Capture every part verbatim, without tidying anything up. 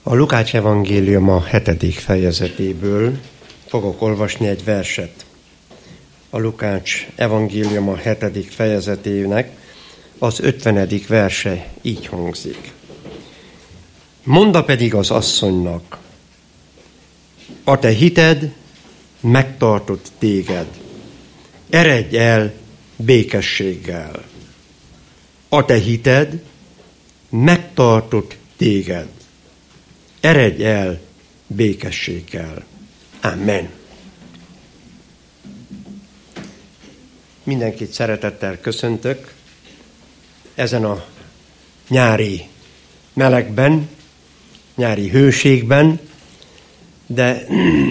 A Lukács evangéliuma hetedik fejezetéből fogok olvasni egy verset. A Lukács evangéliuma hetedik fejezetének az ötvenedik verse így hangzik. Monda pedig az asszonynak, a te hited megtartott téged, eredj el békességgel. A te hited megtartott téged, eredj el békességgel. Amen. Mindenkit szeretettel köszöntök ezen a nyári melegben, nyári hőségben, de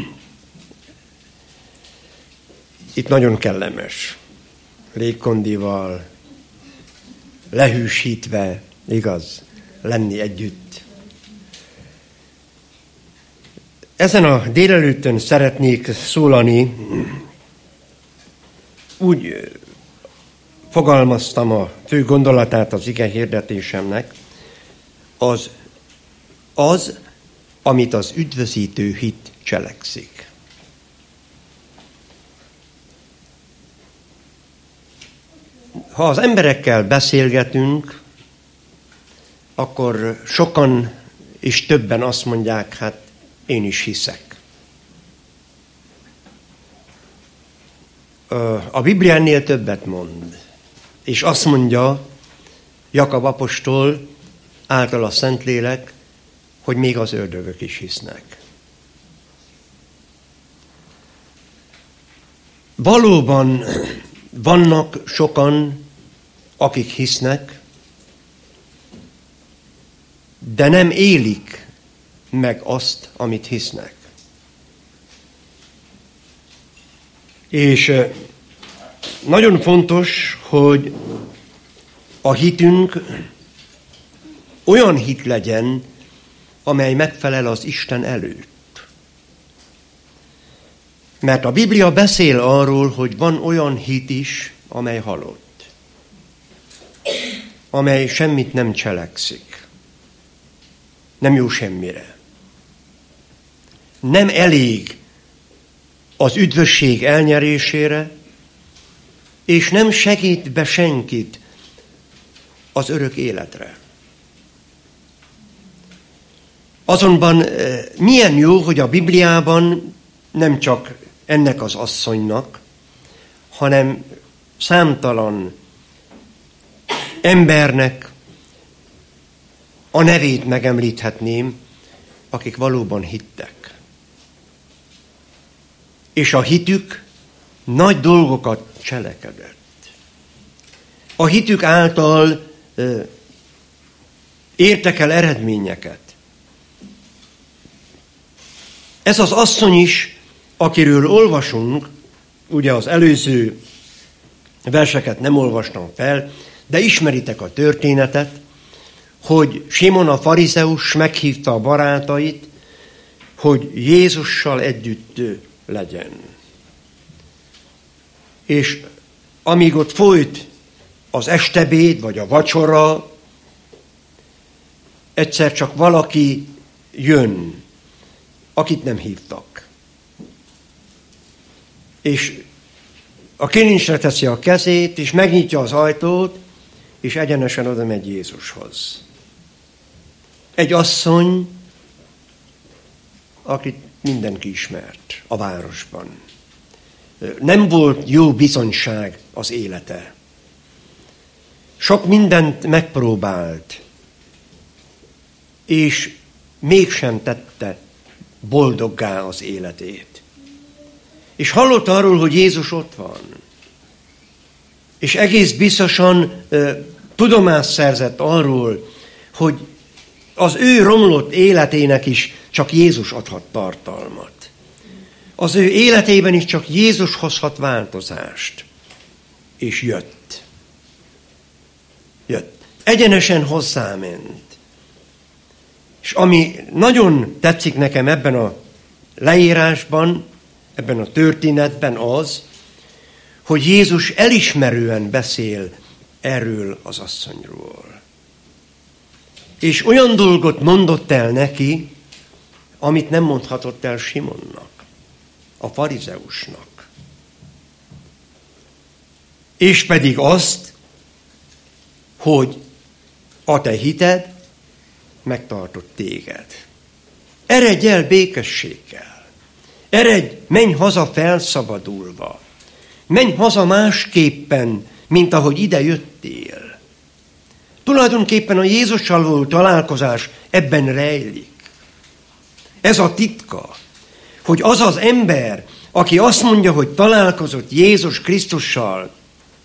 itt nagyon kellemes, légkondival, lehűsítve, igaz, lenni együtt. Ezen a délelőttön szeretnék szólani, úgy fogalmaztam a fő gondolatát az ige hirdetésemnek, az, az, amit az üdvözítő hit cselekszik. Ha az emberekkel beszélgetünk, akkor sokan és többen azt mondják, hát én is hiszek. A Biblia ennél többet mond, és azt mondja Jakab apostol által a Szentlélek, hogy még az ördögök is hisznek. Valóban vannak sokan, akik hisznek, de nem élik meg azt, amit hisznek. És nagyon fontos, hogy a hitünk olyan hit legyen, amely megfelel az Isten előtt. Mert a Biblia beszél arról, hogy van olyan hit is, amely halott, amely semmit nem cselekszik, nem jó semmire. Nem elég az üdvösség elnyerésére, és nem segít be senkit az örök életre. Azonban milyen jó, hogy a Bibliában nem csak ennek az asszonynak, hanem számtalan embernek a nevét megemlíthetném, akik valóban hittek. És a hitük nagy dolgokat cselekedett. A hitük által ö, értek el eredményeket. Ez az asszony is, akiről olvasunk, ugye az előző verseket nem olvastam fel, de ismeritek a történetet, hogy Simon a farizeus meghívta a barátait, hogy Jézussal együtt legyen. És amíg ott folyt az estebéd, vagy a vacsora, egyszer csak valaki jön, akit nem hívtak. És a kilincsre teszi a kezét, és megnyitja az ajtót, és egyenesen oda megy Jézushoz. Egy asszony, akit mindenki ismert a városban. Nem volt jó bizonyság az élete. Sok mindent megpróbált, és mégsem tette boldoggá az életét. És hallott arról, hogy Jézus ott van. És egész biztosan uh, tudomást szerzett arról, hogy az ő romlott életének is csak Jézus adhat tartalmat. Az ő életében is csak Jézus hozhat változást. És jött. Jött. Egyenesen hozzáment. És ami nagyon tetszik nekem ebben a leírásban, ebben a történetben az, hogy Jézus elismerően beszél erről az asszonyról. És olyan dolgot mondott el neki, amit nem mondhatott el Simonnak, a farizeusnak. És pedig azt, hogy a te hited megtartott téged. Eredj el békességgel. Eredj, menj haza felszabadulva. Menj haza másképpen, mint ahogy ide jöttél. Tulajdonképpen a Jézussal való találkozás ebben rejlik. Ez a titka, hogy az az ember, aki azt mondja, hogy találkozott Jézus Krisztussal,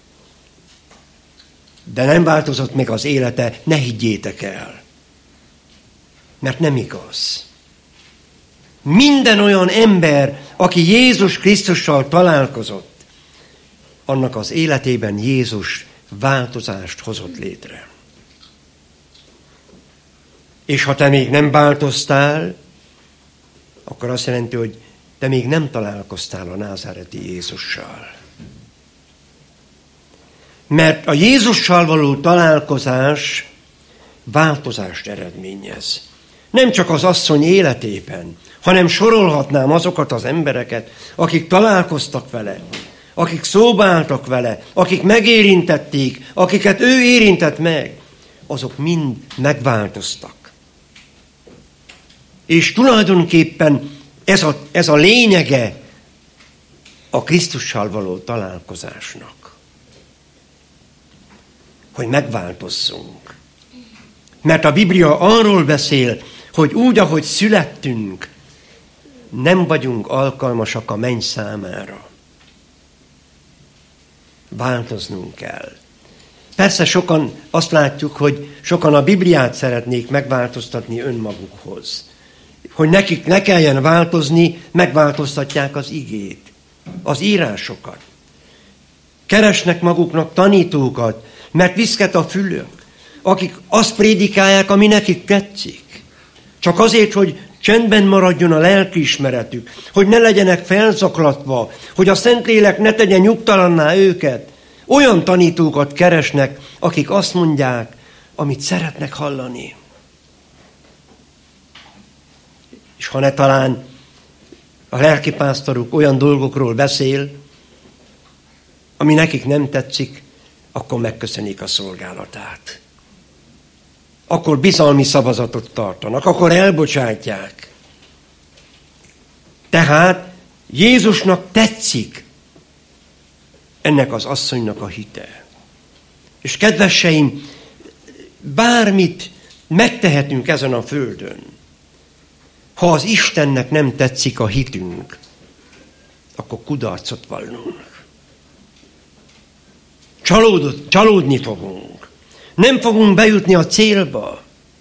de nem változott meg az élete, ne higgyétek el. Mert nem igaz. Minden olyan ember, aki Jézus Krisztussal találkozott, annak az életében Jézus változást hozott létre. És ha te még nem változtál, akkor azt jelenti, hogy te még nem találkoztál a názáreti Jézussal. Mert a Jézussal való találkozás változást eredményez. Nem csak az asszony életében, hanem sorolhatnám azokat az embereket, akik találkoztak vele, akik szóba álltak vele, akik megérintették, akiket ő érintett meg, azok mind megváltoztak. És tulajdonképpen ez a, ez a lényege a Krisztussal való találkozásnak. Hogy megváltozzunk. Mert a Biblia arról beszél, hogy úgy, ahogy születtünk, nem vagyunk alkalmasak a menny számára. Változnunk kell. Persze sokan azt látjuk, hogy sokan a Bibliát szeretnék megváltoztatni önmagukhoz. Hogy nekik ne kelljen változni, megváltoztatják az igét, az írásokat. Keresnek maguknak tanítókat, mert viszket a fülök, akik azt prédikálják, ami nekik tetszik. Csak azért, hogy csendben maradjon a lelkiismeretük, hogy ne legyenek felzaklatva, hogy a Szentlélek ne tegye nyugtalanná őket. Olyan tanítókat keresnek, akik azt mondják, amit szeretnek hallani. És ha ne talán a lelkipásztoruk olyan dolgokról beszél, ami nekik nem tetszik, akkor megköszönik a szolgálatát. Akkor bizalmi szavazatot tartanak, akkor elbocsátják. Tehát Jézusnak tetszik ennek az asszonynak a hite. És kedveseim, bármit megtehetünk ezen a földön, ha az Istennek nem tetszik a hitünk, akkor kudarcot vallunk. Csalódott, csalódni fogunk. Nem fogunk bejutni a célba.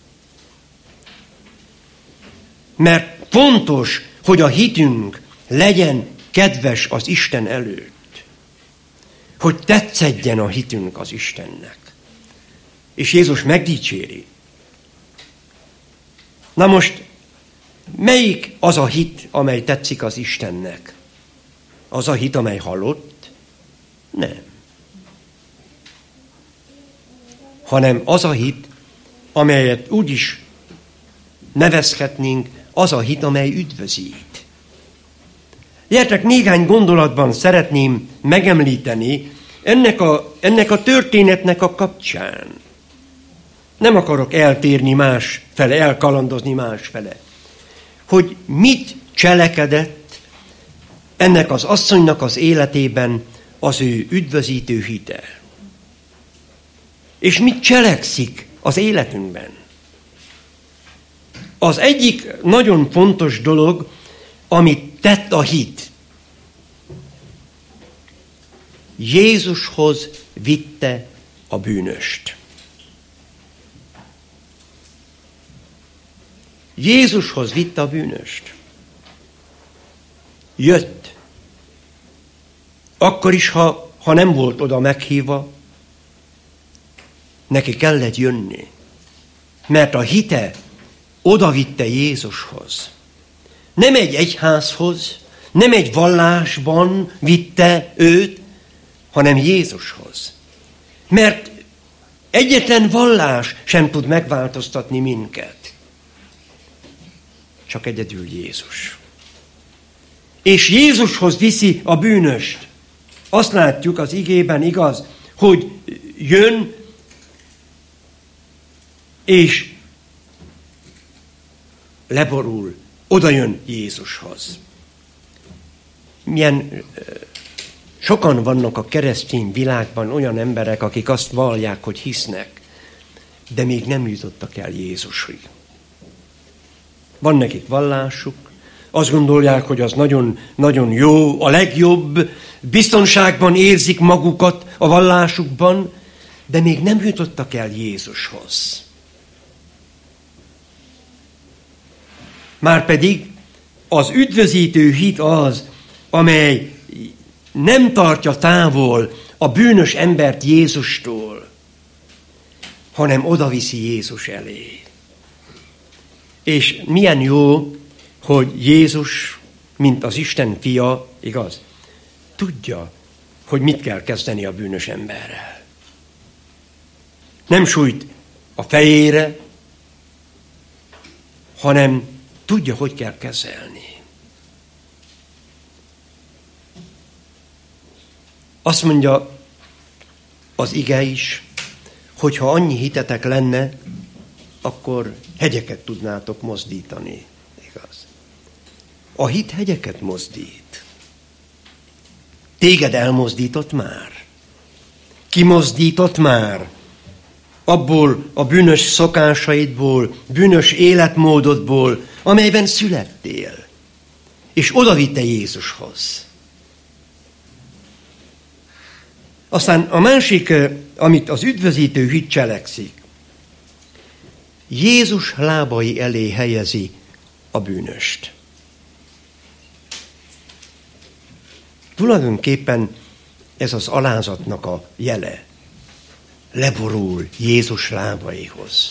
Mert fontos, hogy a hitünk legyen kedves az Isten előtt. Hogy tetszedjen a hitünk az Istennek. És Jézus megdicséri. Na most, melyik az a hit, amely tetszik az Istennek? Az a hit, amely halott? Nem. Hanem az a hit, amelyet úgy is nevezhetnénk, az a hit, amely üdvözít. Gyertek, néhány gondolatban szeretném megemlíteni ennek a, ennek a történetnek a kapcsán. Nem akarok eltérni más fele, elkalandozni más fele. Hogy mit cselekedett ennek az asszonynak az életében az ő üdvözítő hite. És mit cselekszik az életünkben. Az egyik nagyon fontos dolog, amit tett a hit. Jézushoz vitte a bűnöst. Jézushoz vitte a bűnöst. Jött. Akkor is, ha, ha nem volt oda meghívva, neki kellett jönni. Mert a hite oda vitte Jézushoz. Nem egy egyházhoz, nem egy vallásban vitte őt, hanem Jézushoz. Mert egyetlen vallás sem tud megváltoztatni minket. csak egyedül Jézus. És Jézushoz viszi a bűnöst. Azt látjuk az igében, igaz, hogy jön, és leborul, oda jön Jézushoz. Milyen sokan vannak a keresztény világban olyan emberek, akik azt vallják, hogy hisznek, de még nem jutottak el Jézusig. Van nekik vallásuk, azt gondolják, hogy az nagyon, nagyon jó, a legjobb, biztonságban érzik magukat a vallásukban, de még nem jutottak el Jézushoz. Márpedig az üdvözítő hit az, amely nem tartja távol a bűnös embert Jézustól, hanem odaviszi Jézus elé. És milyen jó, hogy Jézus, mint az Isten fia, igaz, tudja, hogy mit kell kezdeni a bűnös emberrel. Nem sújt a fejére, hanem tudja, hogy kell kezelni. Azt mondja az ige is, hogy ha annyi hitetek lenne, akkor hegyeket tudnátok mozdítani. Igaz? A hit hegyeket mozdít. Téged elmozdított már? Kimozdított már? Abból a bűnös szokásaidból, bűnös életmódodból, amelyben születtél, és odavitte Jézushoz. Aztán a másik, amit az üdvözítő hit cselekszik, Jézus lábai elé helyezi a bűnöst. Tulajdonképpen ez az alázatnak a jele. Leborul Jézus lábaihoz.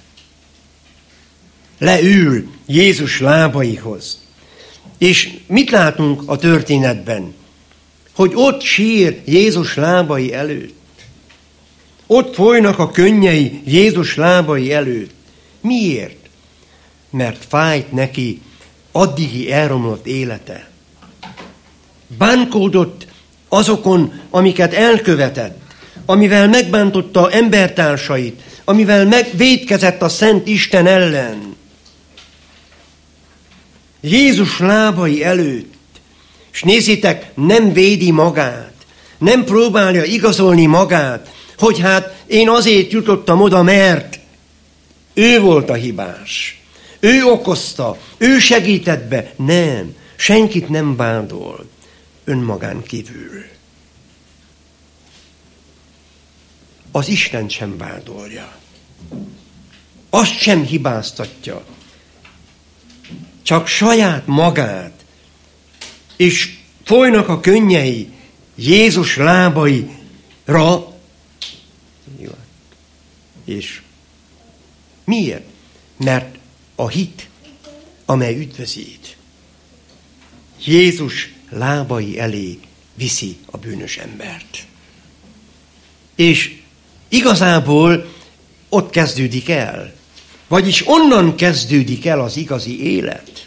Leül Jézus lábaihoz. És mit látunk a történetben? Hogy ott sír Jézus lábai előtt. Ott folynak a könnyei Jézus lábai előtt. Miért? Mert fájt neki addigi elromlott élete. Bánkódott azokon, amiket elkövetett, amivel megbántotta embertársait, amivel megvétkezett a Szent Isten ellen. Jézus lábai előtt. És nézzétek, nem védi magát, nem próbálja igazolni magát, hogy hát én azért jutottam oda, mert ő volt a hibás. Ő okozta, ő segített be. Nem, senkit nem vádol önmagán kívül. Az Isten sem vádolja. Azt sem hibáztatja. Csak saját magát. És folynak a könnyei Jézus lábaira. És miért? Mert a hit, amely üdvözít, Jézus lábai elé viszi a bűnös embert. És igazából ott kezdődik el. Vagyis onnan kezdődik el az igazi élet.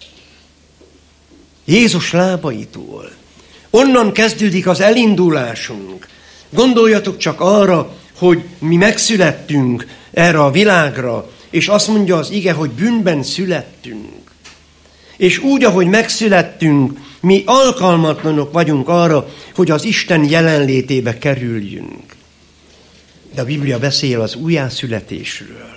Jézus lábaitól. Onnan kezdődik az elindulásunk. Gondoljatok csak arra, hogy mi megszülettünk erre a világra, és azt mondja az ige, hogy bűnben születtünk. És úgy, ahogy megszülettünk, mi alkalmatlanok vagyunk arra, hogy az Isten jelenlétébe kerüljünk. De a Biblia beszél az újjászületésről.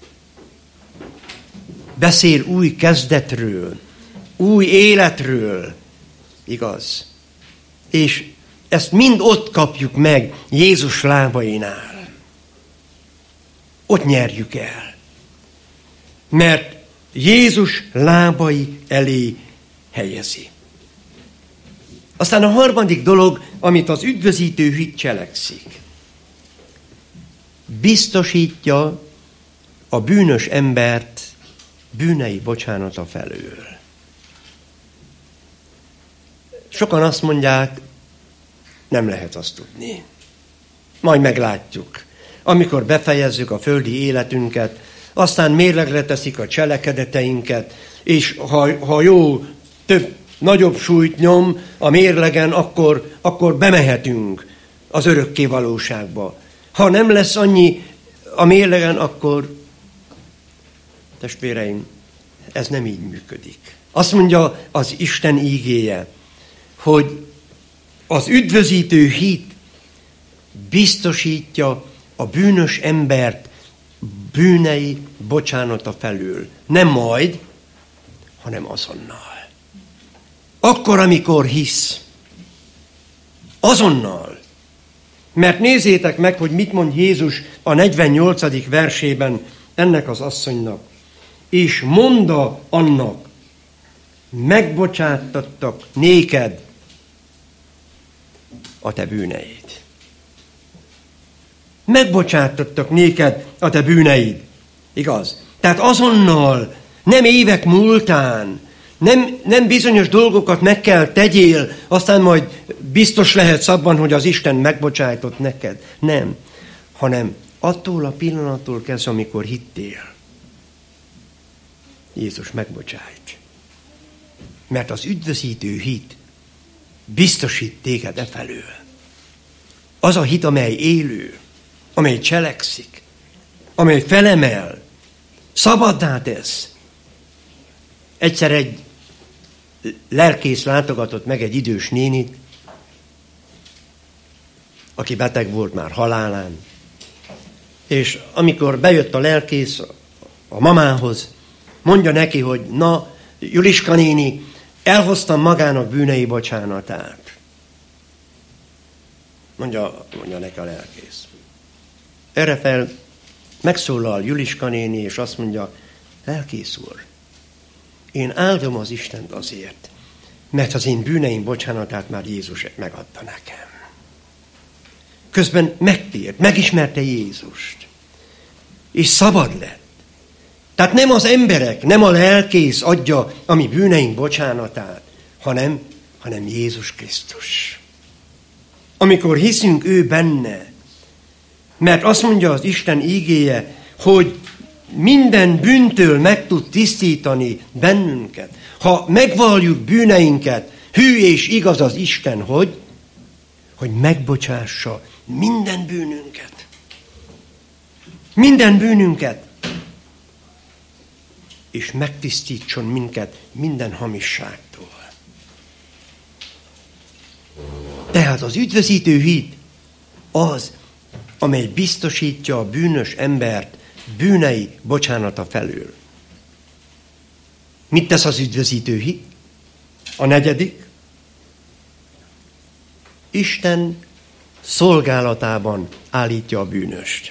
Beszél új kezdetről, új életről, igaz? És ezt mind ott kapjuk meg Jézus lábainál. Ott nyerjük el. Mert Jézus lábai elé helyezi. Aztán a harmadik dolog, amit az üdvözítő hit cselekszik. Biztosítja a bűnös embert bűnei bocsánata felől. Sokan azt mondják, nem lehet azt tudni. Majd meglátjuk. Amikor befejezzük a földi életünket, aztán mérlegre teszik a cselekedeteinket, és ha, ha jó, több, nagyobb súlyt nyom a mérlegen, akkor, akkor bemehetünk az örökké valóságba. Ha nem lesz annyi a mérlegen, akkor, testvéreim, ez nem így működik. Azt mondja az Isten ígéje, hogy az üdvözítő hit biztosítja a bűnös embert bűnei bocsánata felől. Nem majd, hanem azonnal. Akkor, amikor hisz. Azonnal. Mert nézzétek meg, hogy mit mond Jézus a negyvennyolcadik versében ennek az asszonynak. És monda annak, megbocsáttattak néked a te bűneid. Megbocsáttattak néked a te bűneid. Igaz? Tehát azonnal, nem évek múltán, nem, nem bizonyos dolgokat meg kell tegyél, aztán majd biztos lehetsz abban, hogy az Isten megbocsájtott neked. Nem. Hanem attól a pillanattól kezdve, amikor hittél. Jézus megbocsájt. Mert az üdvözítő hit biztosít téged e felől. Az a hit, amely élő, amely cselekszik, amely felemel, szabaddá tesz. Egyszer egy lelkész látogatott meg egy idős nénit, aki beteg volt már halálán. És amikor bejött a lelkész a mamához, mondja neki, hogy na, Juliska néni, elhoztam magának bűnei bocsánatát. Mondja, mondja neki a lelkész. Erre fel megszólal Juliska néni, és azt mondja, lelkész úr, én áldom az Istent azért, mert az én bűneim bocsánatát már Jézus megadta nekem. Közben megtért, megismerte Jézust, és szabad lett. Tehát nem az emberek, nem a lelkész adja a mi bűneink bocsánatát, hanem, hanem Jézus Krisztus. Amikor hiszünk ő benne, mert azt mondja az Isten ígéje, hogy minden bűntől meg tud tisztítani bennünket. Ha megvalljuk bűneinket, hű és igaz az Isten, hogy, hogy megbocsássa minden bűnünket. Minden bűnünket. És megtisztítson minket minden hamisságtól. Tehát az üdvözítő hit az, amely biztosítja a bűnös embert bűnei bocsánata felől. Mit tesz az üdvözítő hit? A negyedik. Isten szolgálatában állítja a bűnöst.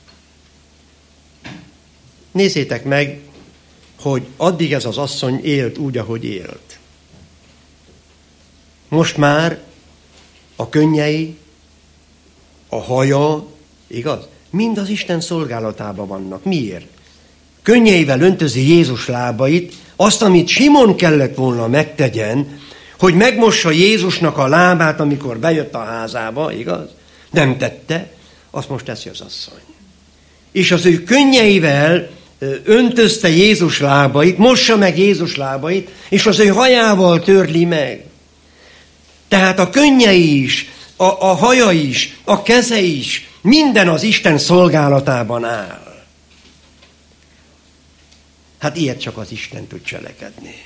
Nézzétek meg, hogy addig ez az asszony élt úgy, ahogy élt. Most már a könnyei, a haja, igaz? Mind az Isten szolgálatában vannak. Miért? Könnyeivel öntözi Jézus lábait, azt, amit Simon kellett volna megtegyen, hogy megmossa Jézusnak a lábát, amikor bejött a házába, igaz? Nem tette, azt most teszi az asszony. És az ő könnyeivel öntözte Jézus lábait, mossa meg Jézus lábait, és az ő hajával törli meg. Tehát a könnyei is, a, a haja is, a keze is, minden az Isten szolgálatában áll. Hát ilyet csak az Isten tud cselekedni.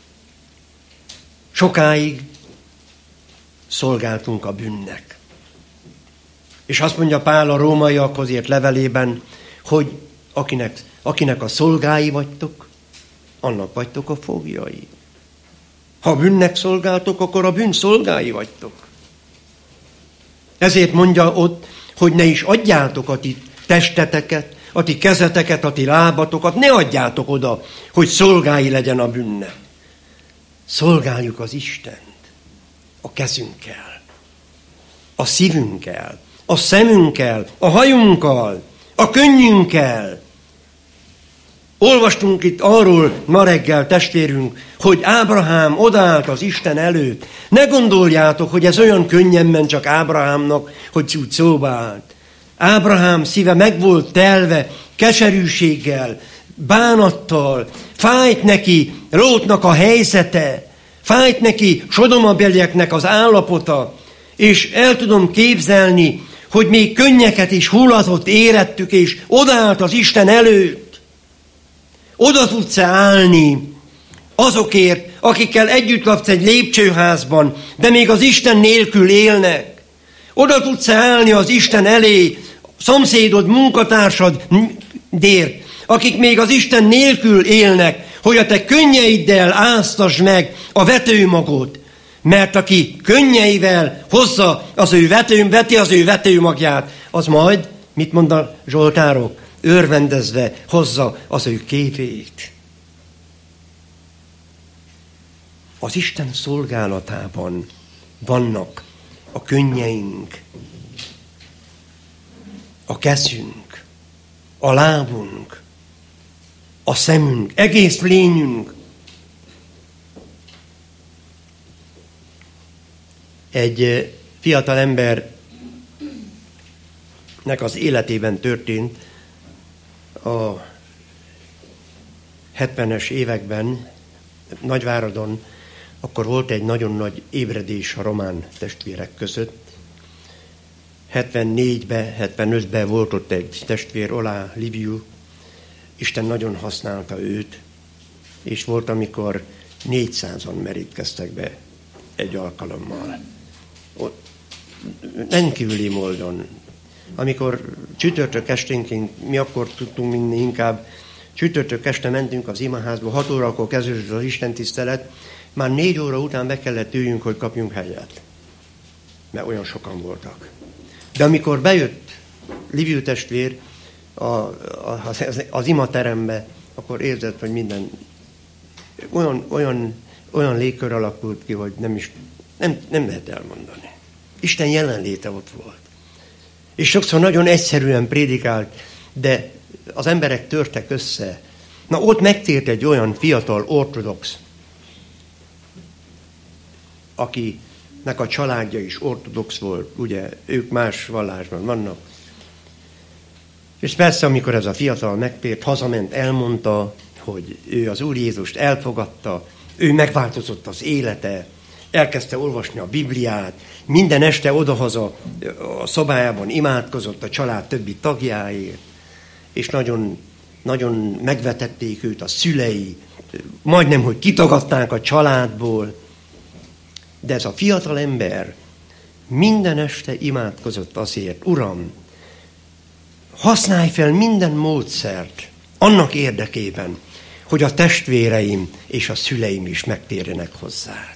Sokáig szolgáltunk a bűnnek. És azt mondja Pál a rómaiakhoz írt levelében, hogy akinek, akinek a szolgái vagytok, annak vagytok a foglyai. Ha bűnnek szolgáltok, akkor a bűn szolgái vagytok. Ezért mondja ott, hogy ne is adjátok a ti testeteket, a ti kezeteket, a ti lábatokat, ne adjátok oda, hogy szolgái legyen a bűnnek. Szolgáljuk az Istent a kezünkkel, a szívünkkel, a szemünkkel, a hajunkkal, a könnyünkkel. Olvastunk itt arról ma reggel, testvérünk, hogy Ábrahám odaállt az Isten előtt. Ne gondoljátok, hogy ez olyan könnyen ment csak Ábrahámnak, hogy úgy szóba állt. Ábrahám szíve meg volt telve keserűséggel, bánattal, fájt neki Lótnak a helyzete, fájt neki Sodomabelieknek az állapota, és el tudom képzelni, hogy még könnyeket is hullatott érettük, és odaállt az Isten előtt. Oda tudsz állni azokért, akikkel együtt laksz egy lépcsőházban, de még az Isten nélkül élnek. Oda tudsz állni az Isten elé, szomszédod, munkatársad dért, akik még az Isten nélkül élnek, hogy a te könnyeiddel áztasd meg a vetőmagot. Mert aki könnyeivel hozza az ő vető, veti az ő vetőmagját, az majd, mit mond a zsoltárok, örvendezve hozza az ő képét. Az Isten szolgálatában vannak a könnyeink, a kezünk, a lábunk, a szemünk, egész lényünk. Egy fiatal embernek az életében történt a hetvenes években, Nagyváradon, akkor volt egy nagyon nagy ébredés a román testvérek között. hetvennégyben, hetvenötben volt ott egy testvér, Olá Liviu. Isten nagyon használta őt, és volt, amikor négyszázan merítkeztek be egy alkalommal. Rendkívüli módon. Amikor csütörtök esténként, mi akkor tudtunk mindig inkább, csütörtök este mentünk az imaházba, hat órakor kezdődött az istentisztelet, már négy óra után be kellett üljünk, hogy kapjunk helyet. Mert olyan sokan voltak. De amikor bejött Liviu testvér a, a, az, az imaterembe, akkor érzett, hogy minden olyan, olyan, olyan légkör alakult ki, hogy nem is nem, nem lehet elmondani. Isten jelenléte ott volt. És sokszor nagyon egyszerűen prédikált, de az emberek törtek össze. Na, ott megtért egy olyan fiatal ortodox, akinek a családja is ortodox volt, ugye, ők más vallásban vannak. És persze, amikor ez a fiatal megtért, hazament, elmondta, hogy ő az Úr Jézust elfogadta, ő megváltozott az élete, elkezdte olvasni a Bibliát, minden este odahaza a szobájában imádkozott a család többi tagjáért, és nagyon, nagyon megvetették őt a szülei, majdnem, hogy kitagadták a családból. De ez a fiatal ember minden este imádkozott azért, Uram, használj fel minden módszert annak érdekében, hogy a testvéreim és a szüleim is megtérjenek hozzád.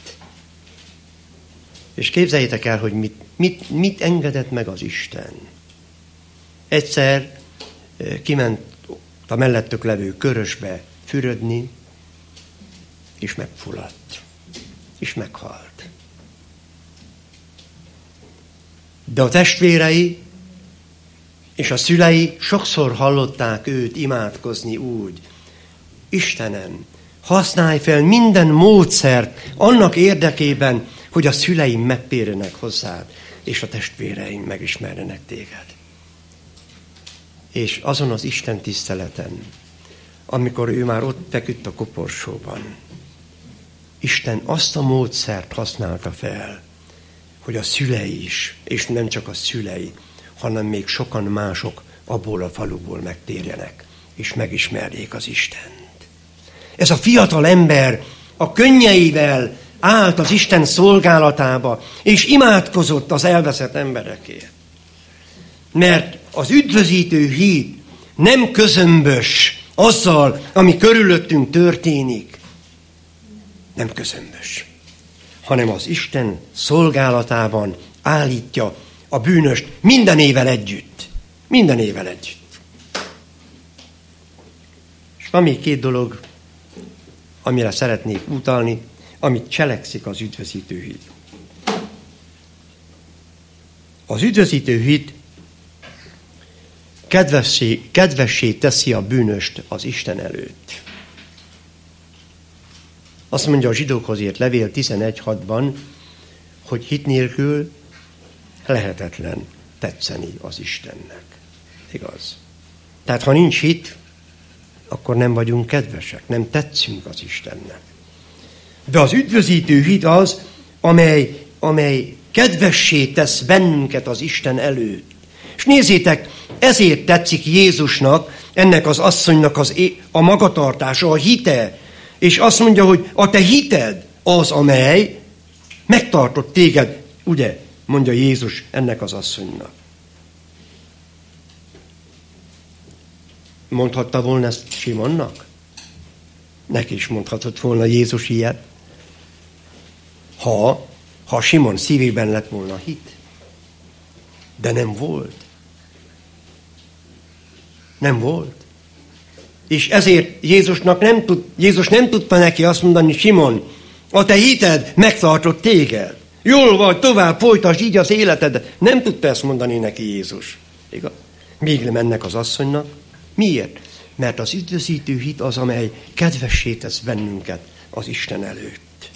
És képzeljétek el, hogy mit, mit, mit engedett meg az Isten. Egyszer kiment a mellettük levő körösbe fürödni, és megfulladt, és meghalt. De a testvérei és a szülei sokszor hallották őt imádkozni úgy, Istenem, használj fel minden módszert annak érdekében, hogy a szüleim megtérjenek hozzád, és a testvéreim megismerjenek téged. És azon az Isten tiszteleten, amikor ő már ott feküdt a koporsóban, Isten azt a módszert használta fel, hogy a szülei is, és nem csak a szülei, hanem még sokan mások abból a faluból megtérjenek, és megismerjék az Istent. Ez a fiatal ember a könnyeivel állt az Isten szolgálatába, és imádkozott az elveszett emberekért. Mert az üdvözítő hit nem közömbös azzal, ami körülöttünk történik. Nem közömbös, hanem az Isten szolgálatában állítja a bűnöst mindenével együtt. Mindenével együtt. És van még két dolog, amire szeretnék utalni, amit cselekszik az üdvözítő hit. Az üdvözítő hit kedvessé, kedvessé teszi a bűnöst az Isten előtt. Azt mondja a zsidókhoz írt levél tizenegy hatban, hogy hit nélkül lehetetlen tetszeni az Istennek. Igaz? Tehát ha nincs hit, akkor nem vagyunk kedvesek, nem tetszünk az Istennek. De az üdvözítő hit az, amely, amely kedvessé tesz bennünket az Isten előtt. És nézzétek, ezért tetszik Jézusnak, ennek az asszonynak az é- a magatartása, a hite. És azt mondja, hogy a te hited az, amely megtartott téged, ugye, mondja Jézus ennek az asszonynak. Mondhatta volna ezt Simonnak? Neki is mondhatott volna Jézus ilyet. Ha, ha Simon szívében lett volna hit. De nem volt. Nem volt. És ezért Jézusnak nem tud, Jézus nem tudta neki azt mondani, Simon, a te hited megtartott téged. Jól vagy, tovább folytasd így az életed. Nem tudta ezt mondani neki Jézus. Igaz? Még mennek az asszonynak. Miért? Mert az üdvözítő hit az, amely kedvessé tesz bennünket az Isten előtt.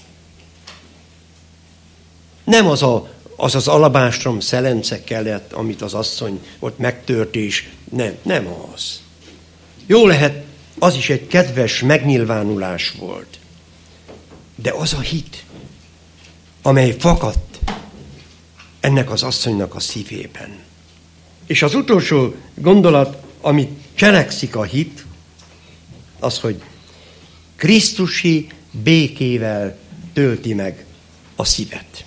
Nem az a, az, az alabástrom szelence kellett, amit az asszony ott megtört, és nem, nem az. Jó lehet, az is egy kedves megnyilvánulás volt. De az a hit, amely fakadt ennek az asszonynak a szívében. És az utolsó gondolat, amit cselekszik a hit, az, hogy Krisztusi békével tölti meg a szívet.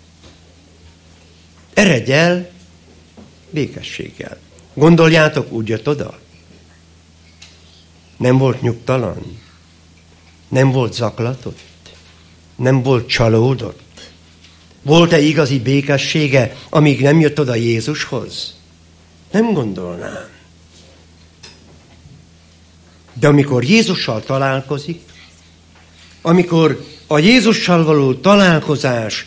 Eredj el békességgel. Gondoljátok, úgy jött oda? Nem volt nyugtalan? Nem volt zaklatott? Nem volt csalódott? Volt-e igazi békessége, amíg nem jött oda Jézushoz? Nem gondolnám. De amikor Jézussal találkozik, amikor a Jézussal való találkozás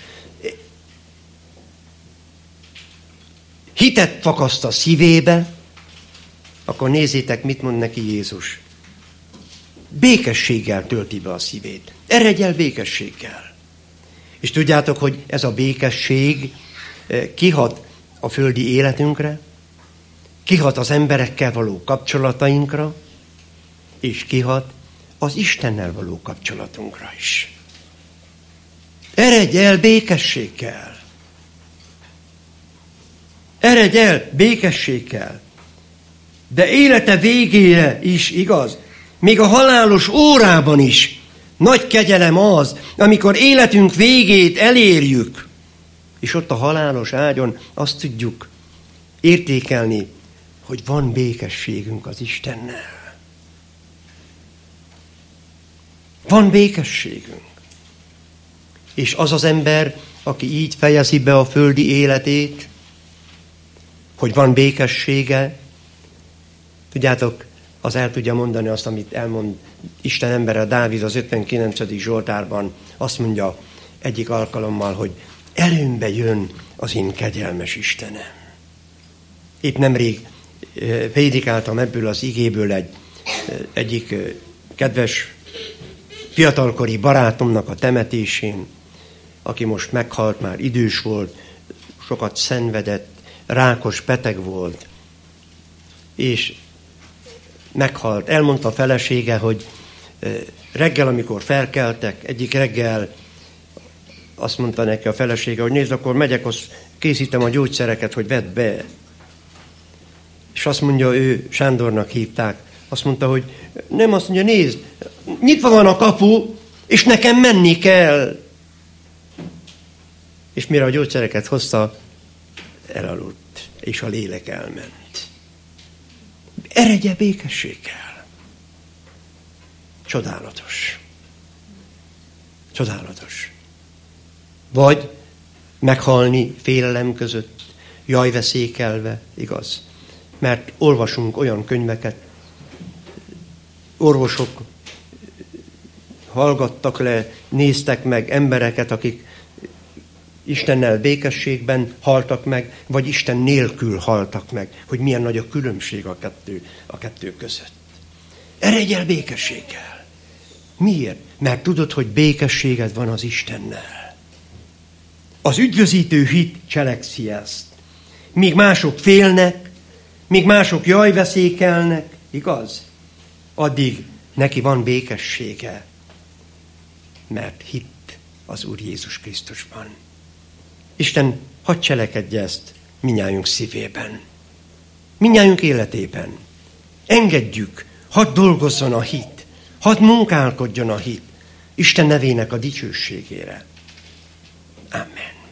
hitet fakaszt a szívébe, akkor nézzétek, mit mond neki Jézus. Békességgel tölti be a szívét. Eredj el békességgel. És tudjátok, hogy ez a békesség kihat a földi életünkre, kihat az emberekkel való kapcsolatainkra, és kihat az Istennel való kapcsolatunkra is. Eredj el békességgel. Eredj el békességgel. De élete végére is igaz, még a halálos órában is nagy kegyelem az, amikor életünk végét elérjük, és ott a halálos ágyon azt tudjuk értékelni, hogy van békességünk az Istennel. Van békességünk. És az az ember, aki így fejezi be a földi életét, hogy van békessége, tudjátok, az el tudja mondani azt, amit elmond Isten embere Dávid az ötvenkilencedik Zsoltárban, azt mondja egyik alkalommal, hogy előmbe jön az én kegyelmes Istenem. Épp nemrég prédikáltam ebből az igéből egy, egyik kedves fiatalkori barátomnak a temetésén, aki most meghalt, már idős volt, sokat szenvedett, rákos beteg volt, és meghalt. Elmondta a felesége, hogy reggel, amikor felkeltek, egyik reggel azt mondta neki a felesége, hogy nézd, akkor megyek, azt készítem a gyógyszereket, hogy vedd be. És azt mondja, ő Sándornak hívták, azt mondta, hogy nem, azt mondja, nézd, nyitva van a kapu, és nekem menni kell. És mire a gyógyszereket hozta, elaludt, és a lélek elment. Eredj el békességgel. Csodálatos. Csodálatos. Vagy meghalni félelem között, jaj veszékelve, igaz? Mert olvasunk olyan könyveket, orvosok hallgattak le, néztek meg embereket, akik Istennel békességben haltak meg, vagy Isten nélkül haltak meg, hogy milyen nagy a különbség a kettő, a kettő között. Eredj el békességgel. Miért? Mert tudod, hogy békességed van az Istennel. Az üdvözítő hit cselekszi ezt. Míg mások félnek, míg mások jaj veszékelnek, igaz? Addig neki van békessége, mert hitt az Úr Jézus Krisztusban. Isten hadd cselekedje ezt mindnyájunk szívében, mindnyájunk életében. Engedjük, hadd dolgozzon a hit, hadd munkálkodjon a hit Isten nevének a dicsőségére. Amen.